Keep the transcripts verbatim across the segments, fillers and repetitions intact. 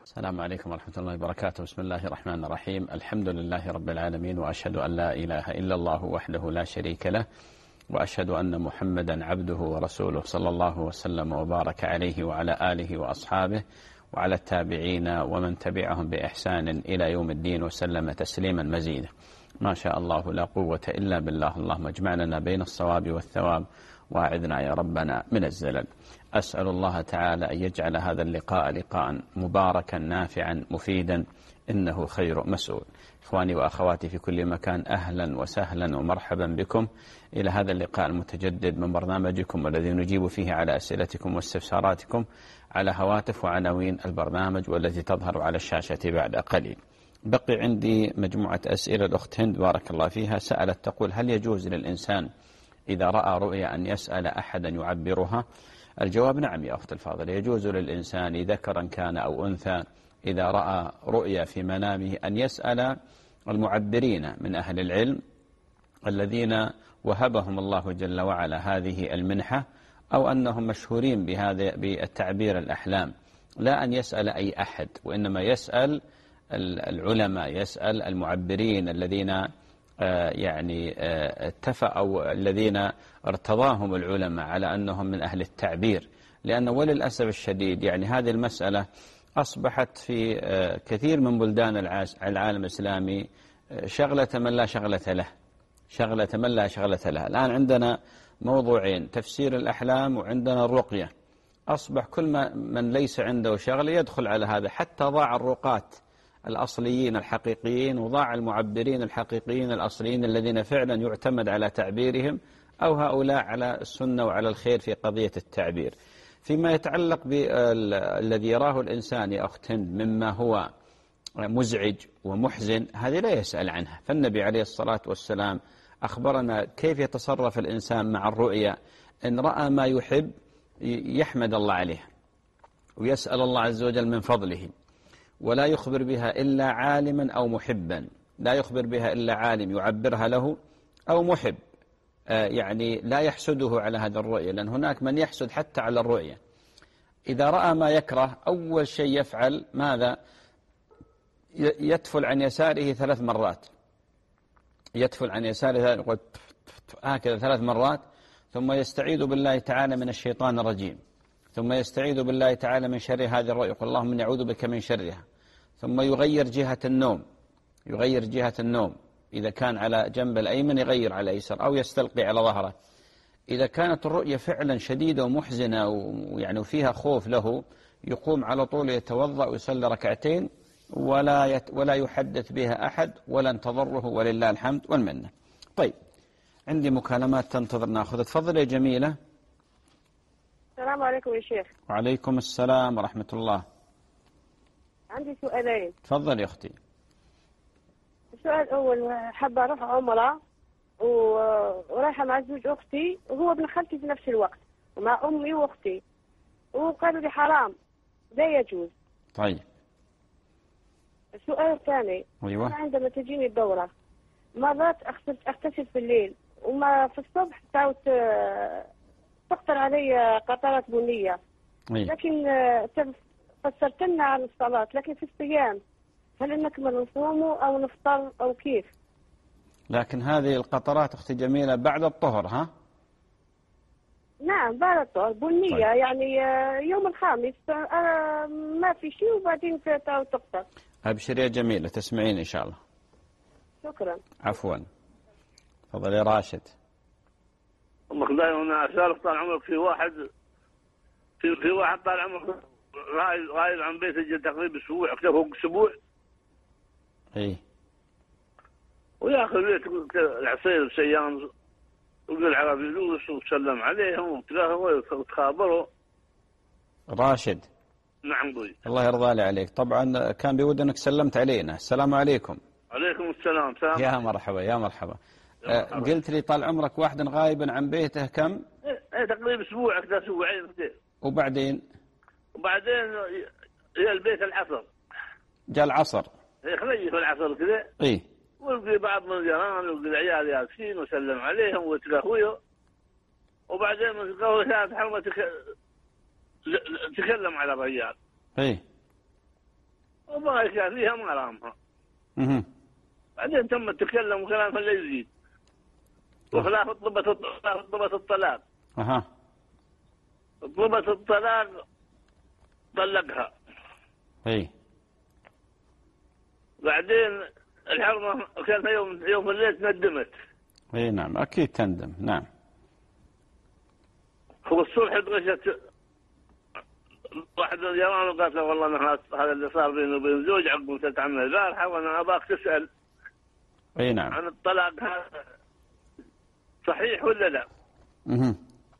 السلام عليكم ورحمة الله وبركاته. بسم الله الرحمن الرحيم. الحمد لله رب العالمين، وأشهد أن لا إله إلا الله وحده لا شريك له، وأشهد أن محمدا عبده ورسوله، صلى الله وسلم وبارك عليه وعلى آله وأصحابه وعلى التابعين ومن تبعهم بإحسان إلى يوم الدين وسلم تسليما مزيدا. ما شاء الله لا قوة إلا بالله. اللهم اجمعنا بين الصواب والثواب، وأعذنا يا ربنا من الزلل. أسأل الله تعالى أن يجعل هذا اللقاء لقاء مباركا نافعا مفيدا، إنه خير مسؤول. إخواني وأخواتي في كل مكان، أهلا وسهلا ومرحبا بكم إلى هذا اللقاء المتجدد من برنامجكم الذي نجيب فيه على أسئلتكم واستفساراتكم على هواتف وعناوين البرنامج والتي تظهر على الشاشة بعد قليل. بقي عندي مجموعة أسئلة. الأخت هند بارك الله فيها سألت تقول: هل يجوز للإنسان إذا رأى رؤيا أن يسأل أحدا يعبرها؟ الجواب: نعم يا أخت الفاضل، يجوز للإنسان ذكرا كان أو أنثى إذا رأى رؤيا في منامه أن يسأل المعبرين من أهل العلم الذين وهبهم الله جل وعلا هذه المنحة، أو أنهم مشهورين بهذا بالتعبير الأحلام، لا أن يسأل أي أحد، وإنما يسأل العلماء، يسأل المعبرين الذين يعني اتفقوا، الذين ارتضاهم العلماء على أنهم من أهل التعبير. لأن وللأسف الشديد يعني هذه المسألة أصبحت في كثير من بلدان العالم الإسلامي شغلة من لا شغلة له، شغلة من لا شغلة له. الآن عندنا موضوعين: تفسير الأحلام وعندنا الرقية. أصبح كل ما من ليس عنده شغلة يدخل على هذا، حتى ضاع الرقاة الأصليين الحقيقيين، وضاع المعبرين الحقيقيين الأصليين الذين فعلا يعتمد على تعبيرهم، أو هؤلاء على السنة وعلى الخير في قضية التعبير. فيما يتعلق بالذي يراه الإنسان يا أخت هند مما هو مزعج ومحزن، هذه لا يسأل عنها. فالنبي عليه الصلاة والسلام أخبرنا كيف يتصرف الإنسان مع الرؤيا. إن رأى ما يحب يحمد الله عليه ويسأل الله عز وجل من فضله، ولا يخبر بها إلا عالما أو محبا، لا يخبر بها إلا عالم يعبرها له أو محب، آه يعني لا يحسده على هذا الرؤية، لأن هناك من يحسد حتى على الرؤية. إذا رأى ما يكره أول شيء يفعل ماذا؟ يتفل عن يساره ثلاث مرات، يتفل عن يساره هكذا ثلاث مرات، ثم يستعيذ بالله تعالى من الشيطان الرجيم، ثم يستعيذ بالله تعالى من شر هذه الرؤيا، يقول: اللهم إني أعوذ بك من شرها. ثم يغير جهة النوم، يغير جهة النوم، إذا كان على جنب الأيمن يغير على الأيسر، أو يستلقي على ظهره. إذا كانت الرؤيا فعلا شديدة ومحزنة ويعني وفيها خوف له، يقوم على طول يتوضأ ويصلي ركعتين، ولا يت ولا يحدث بها أحد، ولن تضره، ولله الحمد والمنة. طيب، عندي مكالمات تنتظر ناخذ. تفضل يا جميلة. السلام عليكم يا شيخ. وعليكم السلام ورحمة الله. عندي سؤالين. تفضل يا أختي. السؤال الأول: حابة أروح عمرة ورايحة مع زوج أختي وهو ابن خالتي في نفس الوقت، ومع أمي وأختي، وقالوا لي حرام، لا يجوز. طيب. السؤال الثاني: أيوة. أنا عندما تجيني الدورة مرات أغتسل في الليل، وما في الصبح تعود تقطر علي قطرات بنية. أي. لكن فسرت لنا عن الصلاة، لكن في الصيام هل نكمل نصومه أو نفطر أو كيف؟ لكن هذه القطرات أختي جميلة بعد الطهر، ها؟ نعم بعد الطهر بنية. طيب. يعني يوم الخامس ما في شيء، وبعدين تعود تقطر. أبشر يا جميلة، تسمعين إن شاء الله. شكرا. عفوا. تفضل يا راشد. أمك دائما أسألك طال عمرك، في واحد في, في واحد طال عمرك غايب غايب عن بيته تقريبا أسبوع، فوق أسبوع. إيه. وياخذ بيت العصير بسيان، ويقول على فلوس وسلم عليهم وتخابروا. راشد. نعم قوي. الله يرضى لي عليك. طبعا كان بود أنك سلمت علينا. السلام عليكم. عليكم السلام. سلام. يا مرحبا يا مرحبا. أه قلت لي طال عمرك واحد غايبا عن بيته كم؟ ايه تقريبا اسبوع كذا، اسبوعين كذا. وبعدين؟ وبعدين الى البيت العصر. جاء العصر. ايه خليه في العصر كذا. ايه. ولقي بعض من الجيران ولقي العيال ياسين وسلم عليهم وتقهويه، وبعدين من القهوه ثلاث حرمه تك... تكلم على الرجال. ايه. ما كان فيها ما رامها. اها. بعدين تم تكلم كلام فلا يزيد. وخلاف طلبت طلبت الطلاق. اها. طلبت الطلاق طلقها. اي. بعدين الحرمة كان يوم يوم الليل ندمت. اي نعم اكيد تندم. نعم. والصبح دغشت واحد الجيران قالت له والله أنا هذا اللي صار بيني وبين زوج عقب تتعمل البارحة وأنا أباك تسأل. اي نعم. عن الطلاق هذا صحيح ولا لا؟ اها.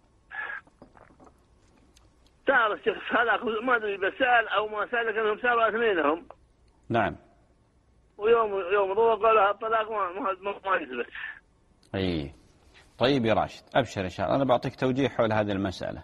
سأل الشخص هذا ما أدري بس سأل أو ما سأل لكنهم سألوا اثنينهم. نعم. ويوم يوم ضوء قالوا الطلاق ما ما ما يثبت. اي. طيب يا راشد ابشر ان شاء الله، انا بعطيك توجيه حول هذه المسألة.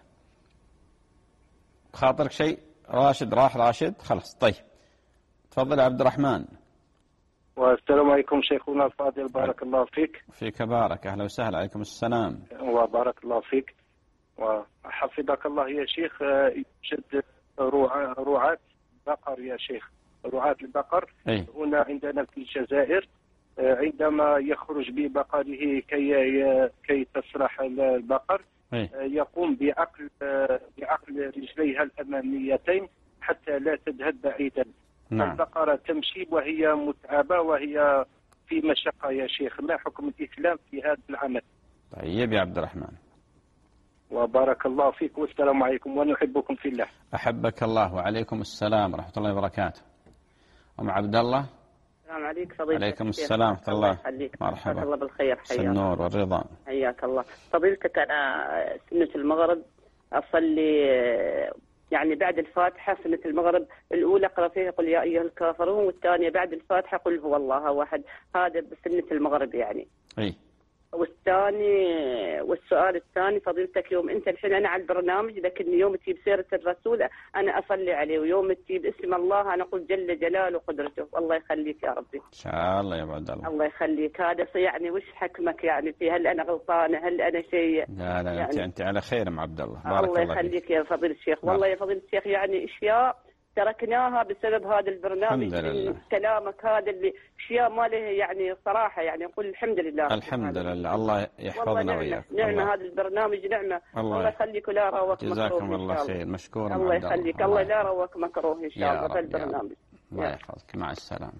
خاطرك شيء؟ راشد راح راشد خلاص. طيب تفضل يا عبد الرحمن. والسلام عليكم شيخنا الفاضل، بارك الله فيك. فيك بارك، اهلا وسهلا. عليكم السلام. وبارك الله فيك وحفظك الله يا شيخ. يوجد رعاة بقر يا شيخ، رعاة البقر أي. هنا عندنا في الجزائر، عندما يخرج ببقره كي كي تسرح البقر أي. يقوم بعقل بعقل رجليها الأماميتين حتى لا تذهب بعيدا. نعم. البقرة تمشي وهي متعبة وهي في مشقة يا شيخ، ما حكم الإسلام في هذا العمل؟ طيب يا عبد الرحمن. وبارك الله فيك والسلام عليكم ونحبكم في الله. أحبك الله وعليكم السلام ورحمة الله وبركاته. أم عبد الله. السلام عليك فضيلتك. عليكم السلام ورحمة الله. يخليك. مرحبا. الله بالخير. حياك. النور والرضا. حياك الله. فضيلتك أنا سنة المغرب أصلي يعني بعد الفاتحة. سنة المغرب الأولى أقرأ فيها قل يا أيها الكافرون، والثانية بعد الفاتحة قل هو الله واحد. هذا بسنة المغرب يعني. أي. والثاني والسؤال الثاني فضيلتك، يوم انت الحين انا على البرنامج، لكن يوم تجيب سيره الرسول انا اصلي عليه، ويوم تجيب اسم الله انا اقول جل جلاله وقدرته. الله يخليك يا ربي. ان شاء الله يا ابو عبد الله. الله يخليك. هذا يعني وش حكمك يعني في، هل انا غلطانه هل انا شيء؟ لا لا يعني انت انت على خير ام عبد الله. بارك الله يخليك يا فضيله الشيخ. والله يا فضيله الشيخ يعني اشياء تركناها بسبب هذا البرنامج. كلامك هذا اللي اشياء ما له يعني صراحه، يعني نقول الحمد لله. الحمد لله. الله يحفظنا وياك. نعمه هذا البرنامج نعمه. الله, الله يخليك ولا روك مكروه. جزاكم الله خير. مشكورا. الله يخليك. الله لا روك مكروه ان شاء الله في البرنامج. الله يحفظك. مع السلامه.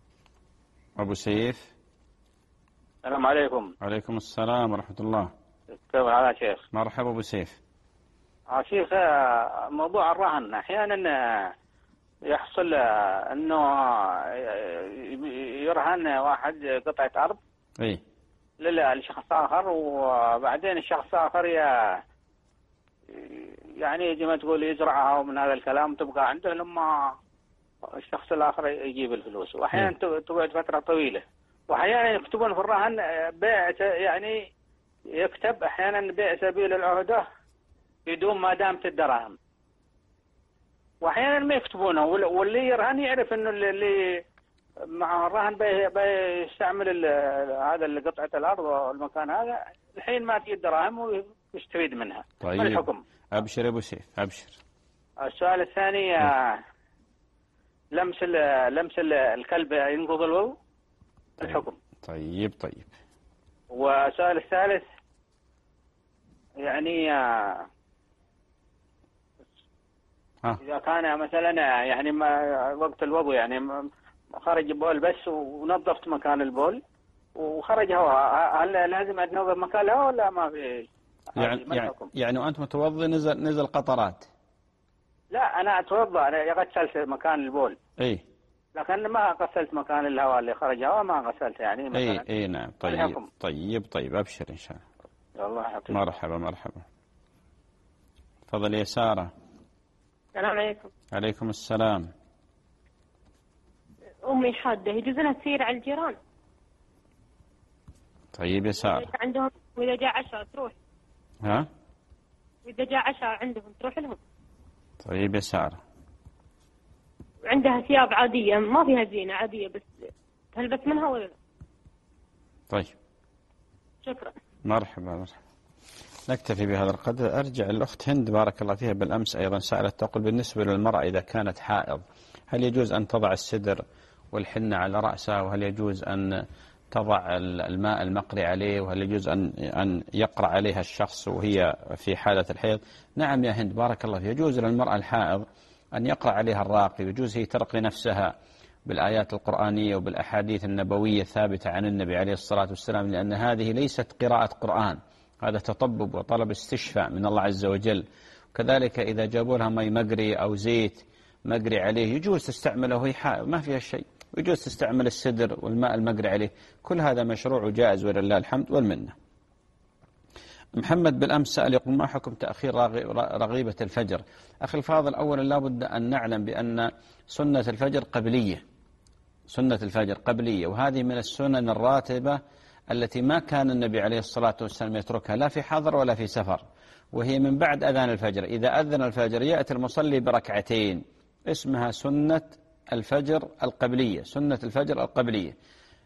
ابو سيف. السلام عليكم. وعليكم السلام ورحمه الله. كيف حالك شيخ؟ مرحبا ابو سيف. شيخ موضوع الرهن احيانا يحصل انه يرهن واحد قطعة ارض اي لشخص اخر، وبعدين الشخص اخر يعني يجي ما تقول يزرعها ومن هذا الكلام تبقى عنده لما الشخص الاخر يجيب الفلوس، واحيانا تقعد فترة طويلة، واحيانا يكتبون في الرهن بيع يعني يكتب احيانا بيع سبيل العهدة بدون ما دامت الدراهم، واحيانا ما يكتبونه، واللي يرهن يعرف انه اللي مع الرهن بيستعمل هذا اللي قطعه الارض والمكان هذا الحين ما تجي الدراهم ويستفيد منها. طيب ما الحكم؟ ابشر ابو سيف ابشر. السؤال الثاني لمس لمس الكلب ينقض الوضوء. طيب. الحكم. طيب طيب. والسؤال الثالث يعني ها. إذا كان مثلا يعني ما وقت الوضوء يعني خرج بول بس ونظفت مكان البول وخرج هواء، هل لازم أتنظف مكان الهواء ولا ما في؟ يعني يعني, يعني وأنت متوضئ نزل نزل قطرات؟ لا أنا أتوضأ، أنا غسلت مكان البول. إيه. لكن ما غسلت مكان الهواء اللي خرج هواء ما غسلت يعني مثلا. إيه إيه نعم. طيب الحكم. طيب طيب أبشر إن شاء الله. الله يحفظك. مرحبا مرحبا. تفضل يا سارة. السلام عليكم. عليكم السلام. أمي حادة يجوز لها تسير على الجيران؟ طيب يا سارة. وإذا عندهم وإذا جاء عشاء تروح. ها؟ وإذا جاء عشاء عندهم تروح لهم. طيب يا سارة. وعندها ثياب عادية ما فيها زينة عادية بس تلبس منها ولا لا؟ طيب. شكرا. مرحبا مرحبا. نكتفي بهذا القدر. أرجع الأخت هند بارك الله فيها بالأمس أيضا سألت تقول بالنسبة للمرأة إذا كانت حائض هل يجوز أن تضع السدر والحنة على رأسها، وهل يجوز أن تضع الماء المقري عليه، وهل يجوز أن أن يقرأ عليها الشخص وهي في حالة الحيض؟ نعم يا هند بارك الله، يجوز للمرأة الحائض أن يقرأ عليها الراقي، يجوز هي ترقي نفسها بالآيات القرآنية وبالأحاديث النبوية الثابتة عن النبي عليه الصلاة والسلام، لأن هذه ليست قراءة قرآن، هذا تطبب وطلب استشفاء من الله عز وجل. كذلك إذا جابوا لها مي مقري أو زيت مقري عليه يجوز تستعمله وهي حائض، ما فيها شيء، ويجوز تستعمل السدر والماء المقري عليه، كل هذا مشروع وجائز ولله الحمد والمنة. محمد بالأمس سأل يقول ما حكم تأخير رغيبة الفجر؟ أخي الفاضل، أولا لابد أن نعلم بأن سنة الفجر قبلية، سنة الفجر قبلية، وهذه من السنن الراتبة التي ما كان النبي عليه الصلاة والسلام يتركها لا في حضر ولا في سفر، وهي من بعد أذان الفجر. إذا أذن الفجر يأتي المصلي بركعتين، اسمها سنة الفجر القبلية، سنة الفجر القبلية.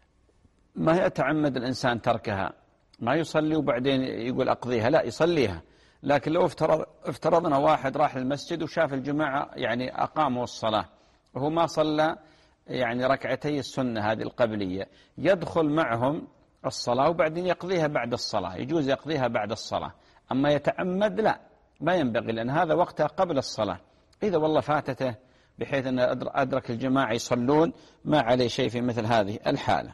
ما يتعمد الإنسان تركها، ما يصلي وبعدين يقول أقضيها، لا يصليها. لكن لو افترض افترضنا واحد راح للمسجد وشاف الجماعة يعني أقاموا الصلاة وهو ما صلى يعني ركعتي السنة هذه القبلية، يدخل معهم الصلاة وبعدين يقضيها بعد الصلاة، يجوز يقضيها بعد الصلاة. أما يتعمد لا، ما ينبغي، لأن هذا وقتها قبل الصلاة. إذا والله فاتته بحيث أن أدرك الجماعة يصلون ما عليه شيء في مثل هذه الحالة.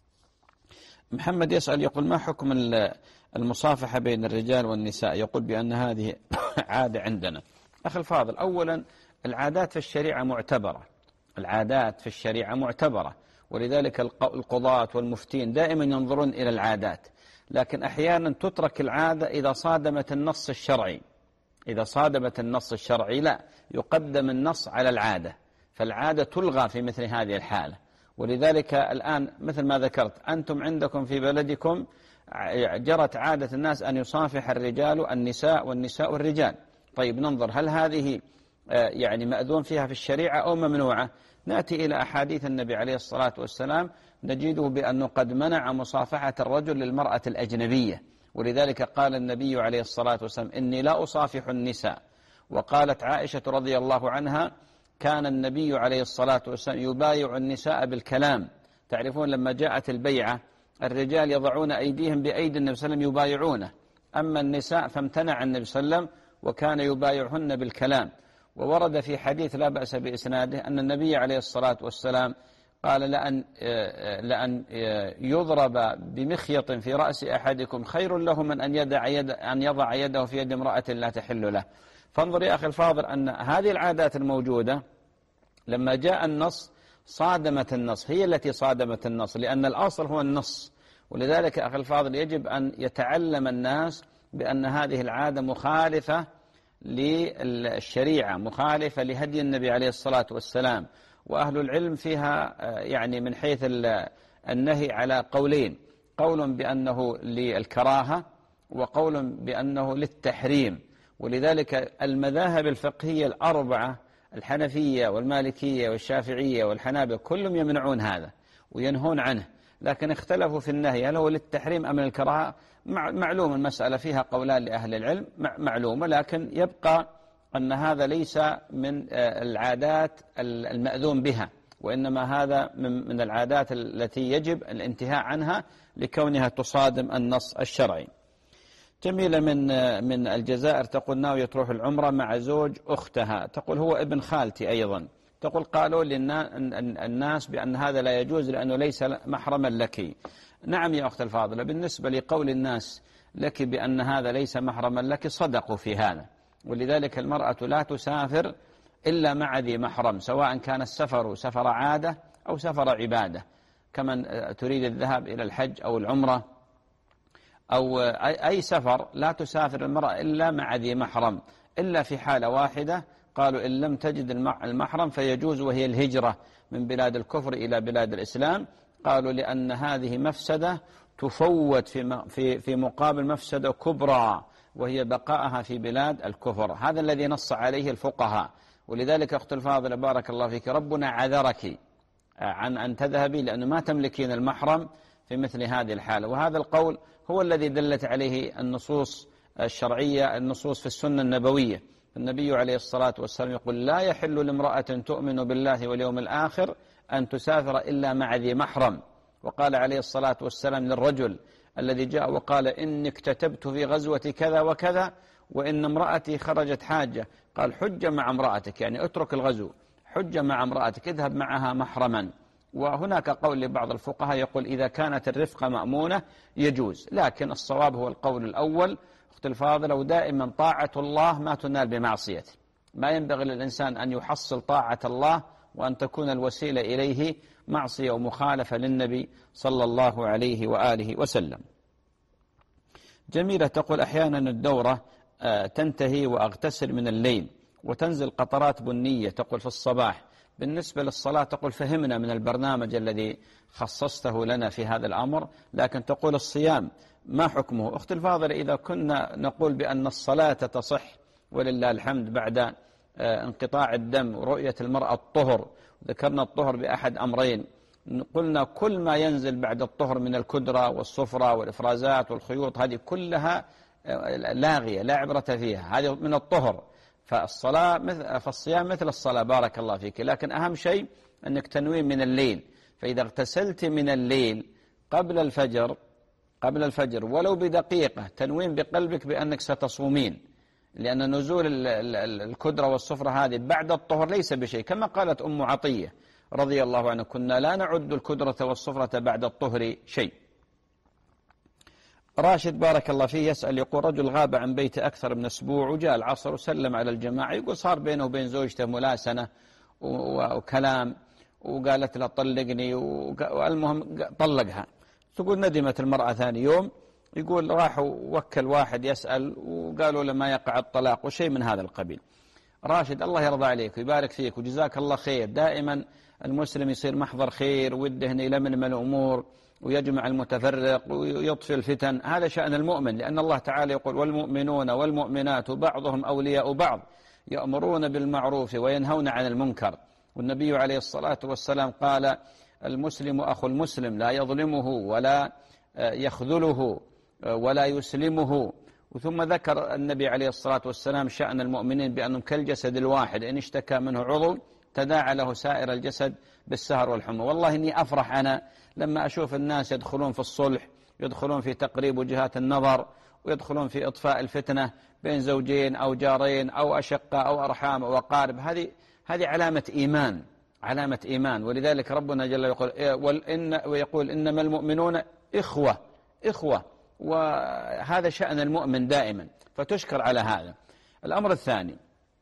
محمد يسأل يقول ما حكم المصافحة بين الرجال والنساء؟ يقول بأن هذه عادة عندنا. أخي الفاضل، أولا العادات في الشريعة معتبرة، العادات في الشريعة معتبرة، ولذلك القضاة والمفتين دائما ينظرون إلى العادات، لكن أحيانا تترك العادة إذا صادمت النص الشرعي. إذا صادمت النص الشرعي لا، يقدم النص على العادة، فالعادة تلغى في مثل هذه الحالة. ولذلك الآن مثل ما ذكرت أنتم عندكم في بلدكم جرت عادة الناس أن يصافح الرجال النساء والنساء الرجال. طيب ننظر هل هذه يعني مأذون فيها في الشريعة أو ممنوعة؟ نأتي إلى أحاديث النبي عليه الصلاة والسلام نجده بأنه قد منع مصافحة الرجل للمرأة الأجنبية، ولذلك قال النبي عليه الصلاة والسلام إني لا أصافح النساء. وقالت عائشة رضي الله عنها كان النبي عليه الصلاة والسلام يبايع النساء بالكلام. تعرفون لما جاءت البيعة الرجال يضعون أيديهم بأيدي النبي صلى الله عليه وسلم يبايعونه، أما النساء فامتنع النبي صلى الله عليه وسلم وكان يبايعهن بالكلام. وورد في حديث لا بأس بإسناده أن النبي عليه الصلاة والسلام قال لأن, لأن يضرب بمخيط في رأس أحدكم خير له من أن يضع, يد أن يضع يده في يد امرأة لا تحل له. فانظر يا أخي الفاضل أن هذه العادات الموجودة لما جاء النص صادمت النص، هي التي صادمت النص، لأن الأصل هو النص. ولذلك أخي الفاضل يجب أن يتعلم الناس بأن هذه العادة مخالفة للشريعة، مخالفة لهدي النبي عليه الصلاة والسلام. وأهل العلم فيها يعني من حيث النهي على قولين، قول بأنه للكراهة وقول بأنه للتحريم. ولذلك المذاهب الفقهية الأربعة الحنفية والمالكية والشافعية والحنابلة كلهم يمنعون هذا وينهون عنه، لكن اختلفوا في النهي هل هو للتحريم أم للكراهة. معلوم المسألة فيها قولان لأهل العلم معلومة، لكن يبقى أن هذا ليس من العادات المأذون بها، وإنما هذا من العادات التي يجب الانتهاء عنها لكونها تصادم النص الشرعي. جميلة من من الجزائر تقول ناوية تروح العمرة مع زوج أختها، تقول هو ابن خالتي أيضا، تقول قالوا للناس بأن هذا لا يجوز لأنه ليس محرما لك. نعم يا أخت الفاضلة، بالنسبة لقول الناس لك بأن هذا ليس محرما لك صدقوا في هذا، ولذلك المرأة لا تسافر إلا مع ذي محرم، سواء كان السفر سفر عادة أو سفر عبادة، كمن تريد الذهاب إلى الحج أو العمرة أو أي سفر لا تسافر المرأة إلا مع ذي محرم، إلا في حالة واحدة قالوا إن لم تجد المحرم فيجوز، وهي الهجرة من بلاد الكفر إلى بلاد الإسلام. قالوا لأن هذه مفسدة تفوت في في في مقابل مفسدة كبرى وهي بقائها في بلاد الكفر. هذا الذي نص عليه الفقهاء. ولذلك أخت الفاضلة بارك الله فيك، ربنا عذرك عن أن تذهبي لأنه ما تملكين المحرم في مثل هذه الحالة. وهذا القول هو الذي دلت عليه النصوص الشرعية، النصوص في السنة النبوية، النبي عليه الصلاة والسلام يقول لا يحل لامرأة تؤمن بالله واليوم الآخر أن تسافر إلا مع ذي محرم. وقال عليه الصلاة والسلام للرجل الذي جاء وقال إني اكتتبت في غزوة كذا وكذا وإن امرأتي خرجت حاجة، قال حج مع امرأتك، يعني اترك الغزو، حج مع امرأتك، اذهب معها محرما. وهناك قول لبعض الفقهاء يقول إذا كانت الرفقة مأمونة يجوز، لكن الصواب هو القول الأول. أخت الفاضلة، ودائما طاعة الله ما تنال بمعصيته، ما ينبغي للإنسان أن يحصل طاعة الله وأن تكون الوسيلة إليه معصية ومخالفة للنبي صلى الله عليه وآله وسلم. جميلة تقول أحيانا الدورة تنتهي وأغتسل من الليل وتنزل قطرات بنية، تقول في الصباح. بالنسبة للصلاة تقول فهمنا من البرنامج الذي خصصته لنا في هذا الأمر، لكن تقول الصيام ما حكمه؟ أخت الفاضلة، إذا كنا نقول بأن الصلاة تصح ولله الحمد بعد انقطاع الدم ورؤية المرأة الطهر، ذكرنا الطهر بأحد أمرين، قلنا كل ما ينزل بعد الطهر من الكدرة والصفرة والإفرازات والخيوط هذه كلها لاغية لا عبرة فيها، هذه من الطهر. فالصلاة مثل فالصيام مثل الصلاة بارك الله فيك، لكن أهم شيء أنك تنوين من الليل. فإذا اغتسلت من الليل قبل الفجر قبل الفجر ولو بدقيقة، تنوين بقلبك بأنك ستصومين، لأن نزول الكدرة والصفرة هذه بعد الطهر ليس بشيء، كما قالت أم عطية رضي الله عنها كنا لا نعد الكدرة والصفرة بعد الطهر شيء. راشد بارك الله فيه يسأل يقول رجل غاب عن بيته أكثر من أسبوع وجاء العصر وسلم على الجماعة، يقول صار بينه وبين زوجته ملاسنة وكلام وقالت له طلقني، والمهم طلقها. تقول ندمت المرأة ثاني يوم، يقول راحوا وكل واحد يسأل وقالوا له ما يقع الطلاق وشيء من هذا القبيل. راشد الله يرضى عليك ويبارك فيك وجزاك الله خير، دائما المسلم يصير محضر خير وده أن يلملم الأمور ويجمع المتفرق ويطفي الفتن، هذا شأن المؤمن، لأن الله تعالى يقول والمؤمنون والمؤمنات بعضهم أولياء بعض يأمرون بالمعروف وينهون عن المنكر. والنبي عليه الصلاة والسلام قال المسلم أخو المسلم لا يظلمه ولا يخذله ولا يسلمه. ثم ذكر النبي عليه الصلاة والسلام شأن المؤمنين بأنهم كالجسد الواحد إن اشتكى منه عضو تداعى له سائر الجسد بالسهر والحمى. والله إني أفرح أنا لما أشوف الناس يدخلون في الصلح، يدخلون في تقريب وجهات النظر، ويدخلون في إطفاء الفتنة بين زوجين أو جارين أو أشقاء أو أرحام أو أقارب. هذه هذه علامة إيمان، علامة إيمان. ولذلك ربنا جل يقول وإن ويقول إنما المؤمنون إخوة إخوة، وهذا شأن المؤمن دائما، فتشكر على هذا. الأمر الثاني،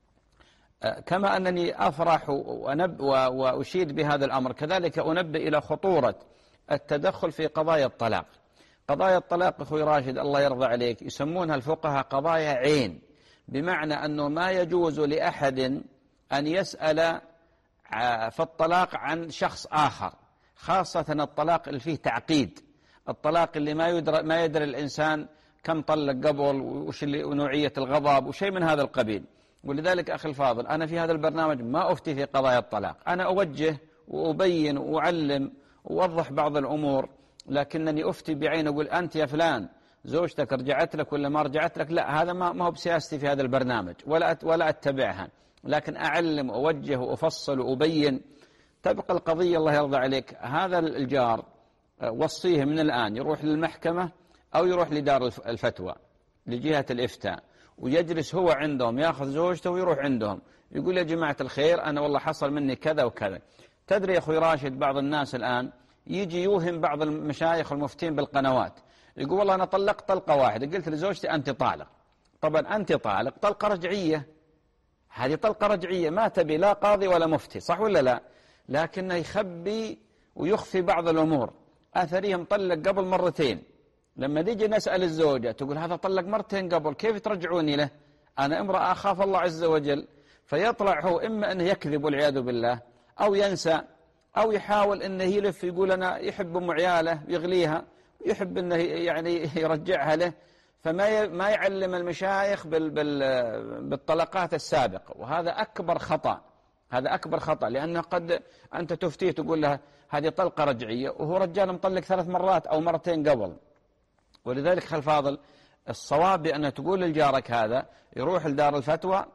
كما أنني أفرح وأنب وأشيد بهذا الأمر، كذلك أنبه إلى خطورة التدخل في قضايا الطلاق. قضايا الطلاق أخوي راشد الله يرضى عليك يسمونها الفقهاء قضايا عين، بمعنى أنه ما يجوز لأحد أن يسأل في الطلاق عن شخص آخر، خاصة الطلاق اللي فيه تعقيد، الطلاق اللي ما يدري ما يدري الإنسان كم طلق قبل وش نوعية الغضب وشيء من هذا القبيل. ولذلك أخي الفاضل أنا في هذا البرنامج ما أفتي في قضايا الطلاق، أنا أوجه وأبين وأعلم وأوضح بعض الأمور، لكنني أفتي بعين أقول أنت يا فلان زوجتك رجعت لك ولا ما رجعت لك، لا، هذا ما هو بسياستي في هذا البرنامج ولا ولا أتبعها، لكن أعلم وأوجه وأفصل وأبين. تبقى القضية الله يرضى عليك، هذا الجار وصيه من الآن يروح للمحكمة أو يروح لدار الفتوى لجهة الإفتاء ويجلس هو عندهم، يأخذ زوجته ويروح عندهم يقول يا جماعة الخير أنا والله حصل مني كذا وكذا. تدري يا أخوي راشد بعض الناس الآن يجي يوهم بعض المشايخ والمفتين بالقنوات، يقول والله أنا طلقت طلقة واحدة، قلت لزوجتي أنت طالق. طبعا أنت طالق طلقة رجعية، هذه طلقة رجعية ما تبي لا قاضي ولا مفتي، صح ولا لا؟ لكنه يخبي ويخفي بعض الأمور. أثريهم طلق قبل مرتين، لما نيجي نسأل الزوجة تقول هذا طلق مرتين قبل، كيف ترجعوني له؟ أنا امرأة أخاف الله عز وجل. فيطلع هو إما أنه يكذب والعياذ بالله أو ينسى أو يحاول أنه يلف يقول أنا يحب أم عياله يغليها ويحب أنه يعني يرجعها له، فما ما يعلم المشايخ بال بال بالطلقات السابقة، وهذا أكبر خطأ، هذا أكبر خطأ، لأنه قد أنت تفتيه تقول لها هذه طلقة رجعية وهو رجال مطلق ثلاث مرات أو مرتين قبل. ولذلك خل فاضل الصواب بأن تقول لجارك هذا يروح لدار الفتوى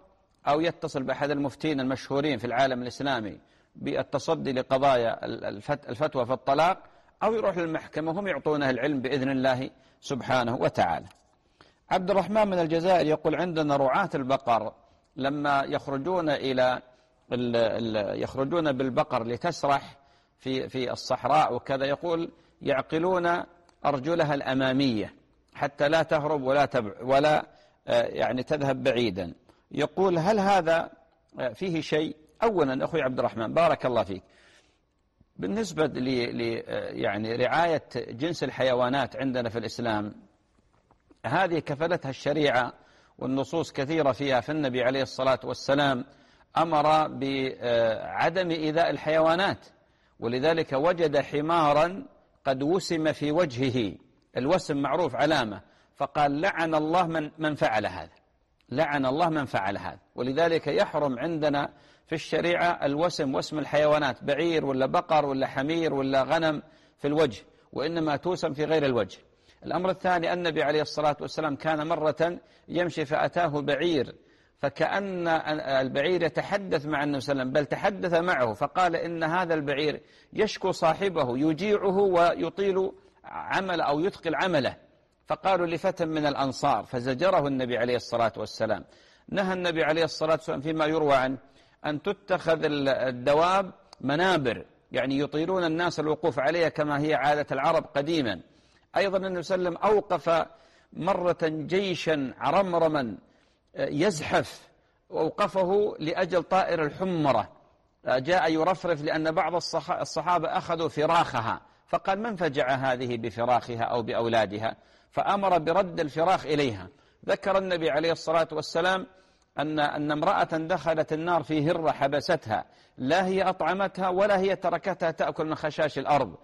أو يتصل بأحد المفتين المشهورين في العالم الإسلامي بالتصدي لقضايا الفتوى في الطلاق، أو يروح للمحكمة وهم يعطونه العلم بإذن الله سبحانه وتعالى. عبد الرحمن من الجزائر يقول عندنا رعاة البقر لما يخرجون إلى ال ال يخرجون بالبقر لتسرح في في الصحراء وكذا، يقول يعقلون أرجلها الأمامية حتى لا تهرب ولا تبع ولا يعني تذهب بعيدا. يقول هل هذا فيه شيء؟ أولا أخوي عبد الرحمن بارك الله فيك، بالنسبة ل يعني رعاية جنس الحيوانات عندنا في الإسلام، هذه كفلتها الشريعة والنصوص كثيرة فيها، في النبي عليه الصلاة والسلام أمر بعدم إيذاء الحيوانات، ولذلك وجد حمارا قد وسم في وجهه، الوسم معروف علامة، فقال لعن الله من من فعل هذا، لعن الله من فعل هذا. ولذلك يحرم عندنا في الشريعة الوسم، وسم الحيوانات، بعير ولا بقر ولا حمير ولا غنم في الوجه، وإنما توسم في غير الوجه. الأمر الثاني، النبي عليه الصلاة والسلام كان مرة يمشي فأتاه بعير، فكأن البعير يتحدث مع النبي صلى الله عليه وسلم، بل تحدث معه، فقال إن هذا البعير يشكو صاحبه يجيعه ويطيل عمل أو يثقل عمله. فقالوا لفتى من الأنصار فزجره النبي عليه الصلاة والسلام. نهى النبي عليه الصلاة والسلام فيما يروى عنه أن تتخذ الدواب منابر، يعني يطيلون الناس الوقوف عليها كما هي عادة العرب قديما. أيضا النبي صلى الله عليه وسلم أوقف مرة جيشا عرمرما يزحف، وأوقفه لأجل طائر الحمرة، جاء يرفرف لأن بعض الصحابة أخذوا فراخها، فقال من فجع هذه بفراخها أو بأولادها؟ فأمر برد الفراخ إليها. ذكر النبي عليه الصلاة والسلام أن أن امرأة دخلت النار في هرة حبستها، لا هي أطعمتها ولا هي تركتها تأكل من خشاش الأرض.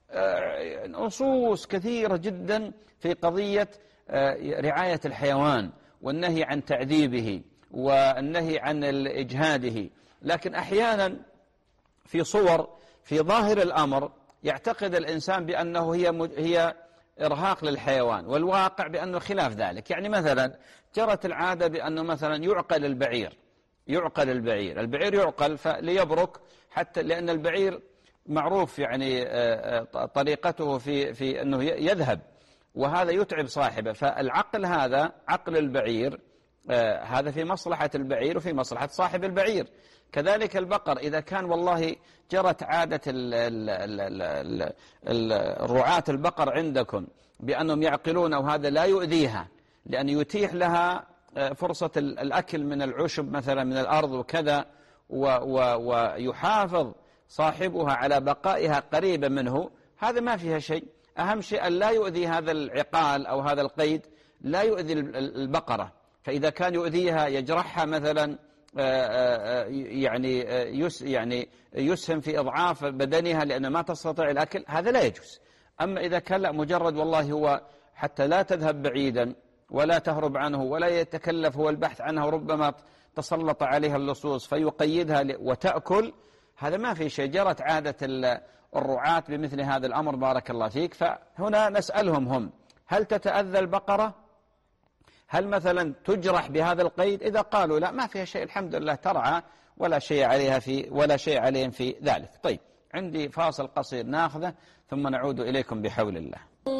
نصوص كثيرة جدا في قضية رعاية الحيوان والنهي عن تعذيبه والنهي عن إجهاده. لكن أحيانا في صور في ظاهر الأمر يعتقد الإنسان بأنه هي هي إرهاق للحيوان، والواقع بأنه خلاف ذلك. يعني مثلا جرت العادة بأنه مثلا يعقل البعير، يعقل البعير البعير يعقل ليبرك، حتى لأن البعير معروف يعني طريقته في في أنه يذهب، وهذا يتعب صاحبه. فالعقل هذا عقل البعير هذا في مصلحة البعير وفي مصلحة صاحب البعير. كذلك البقر، إذا كان والله جرت عادة الرعاة البقر عندكم بأنهم يعقلون وهذا لا يؤذيها، لأن يتيح لها فرصة الأكل من العشب مثلا من الأرض وكذا، ويحافظ صاحبها على بقائها قريبا منه، هذا ما فيها شيء. أهم شيء أن لا يؤذي هذا العقال أو هذا القيد، لا يؤذي البقرة. فإذا كان يؤذيها يجرحها مثلا، يعني يعني يسهم في إضعاف بدنها لأن ما تستطيع الأكل، هذا لا يجوز. أما إذا كان لا، مجرد والله هو حتى لا تذهب بعيدا ولا تهرب عنه ولا يتكلف هو البحث عنها، وربما تسلط عليها اللصوص فيقيدها وتأكل، هذا ما في شيء. جرت عادة الرعاة بمثل هذا الأمر بارك الله فيك. فهنا نسألهم هم، هل تتأذى البقرة؟ هل مثلا تجرح بهذا القيد؟ إذا قالوا لا ما فيها شيء الحمد لله ترعى ولا شيء عليها في ولا شيء عليهم في ذلك. طيب عندي فاصل قصير ناخذه ثم نعود إليكم بحول الله.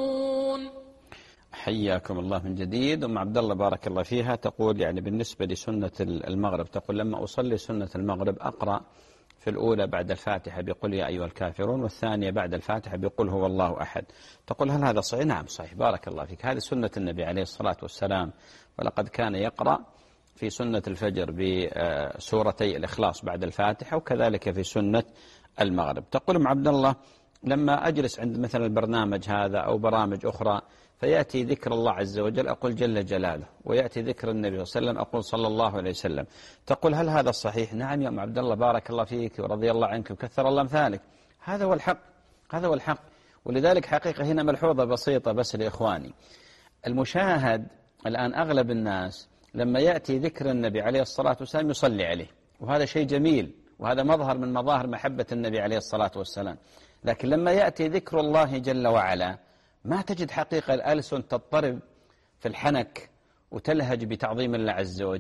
حياكم الله من جديد. أم عبد الله بارك الله فيها تقول يعني بالنسبة لسنة المغرب، تقول لما أصلي سنة المغرب أقرأ في الأولى بعد الفاتحة بقل يا أيها الكافرون، والثانية بعد الفاتحة بقل هو الله أحد. تقول هل هذا صحيح؟ نعم صحيح بارك الله فيك، هذه سنة النبي عليه الصلاة والسلام، ولقد كان يقرأ في سنة الفجر بسورتي الإخلاص بعد الفاتحة، وكذلك في سنة المغرب. تقول أم عبد الله لما أجلس عند مثل البرنامج هذا أو برامج أخرى فيأتي ذكر الله عز وجل أقول جل جلاله، ويأتي ذكر النبي صلى الله عليه وسلم أقول صلى الله عليه وسلم. تقول هل هذا صحيح؟ نعم يا أم عبد الله بارك الله فيك ورضي الله عنك وكثر الله أمثالك، هذا هو الحق، هذا هو الحق. ولذلك حقيقة هنا ملحوظة بسيطة بس لإخواني، المشاهد الآن أغلب الناس لما يأتي ذكر النبي عليه الصلاة والسلام يصلي عليه، وهذا شيء جميل، وهذا مظهر من مظاهر محبة النبي عليه الصلاة والسلام. لكن لما يأتي ذكر الله جل وعلا ما تجد حقيقة الألسن تضطرب في الحنك وتلهج بتعظيم الله عز وجل.